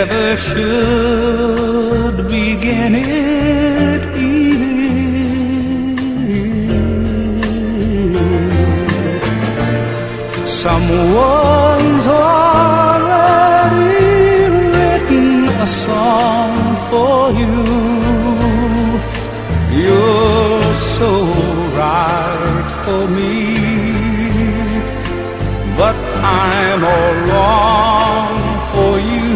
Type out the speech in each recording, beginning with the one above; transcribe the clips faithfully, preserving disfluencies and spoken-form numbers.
never should begin it here. Someone's already written a song for you. You're so right for me, but I'm all wrong for you.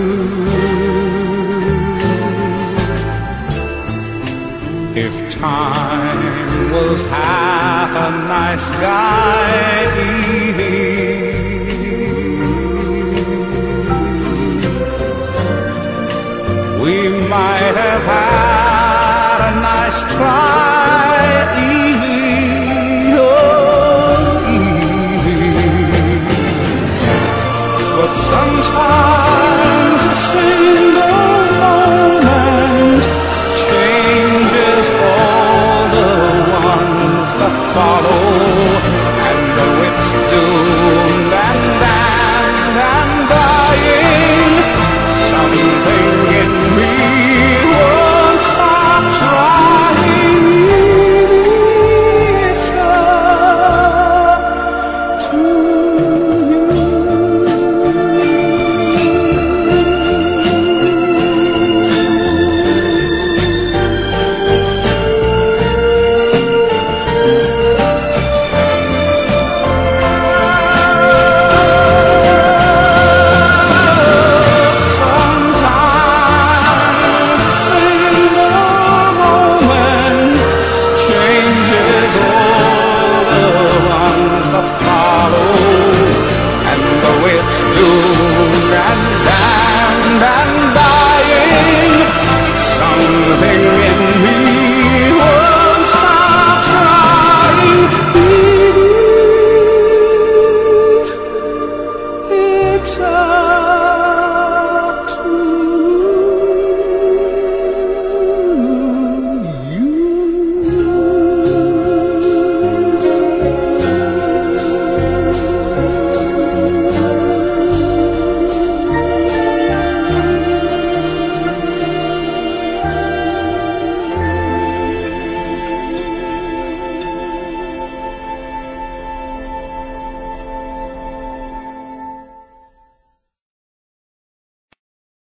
If time was half a nice guy, we might have had a nice try.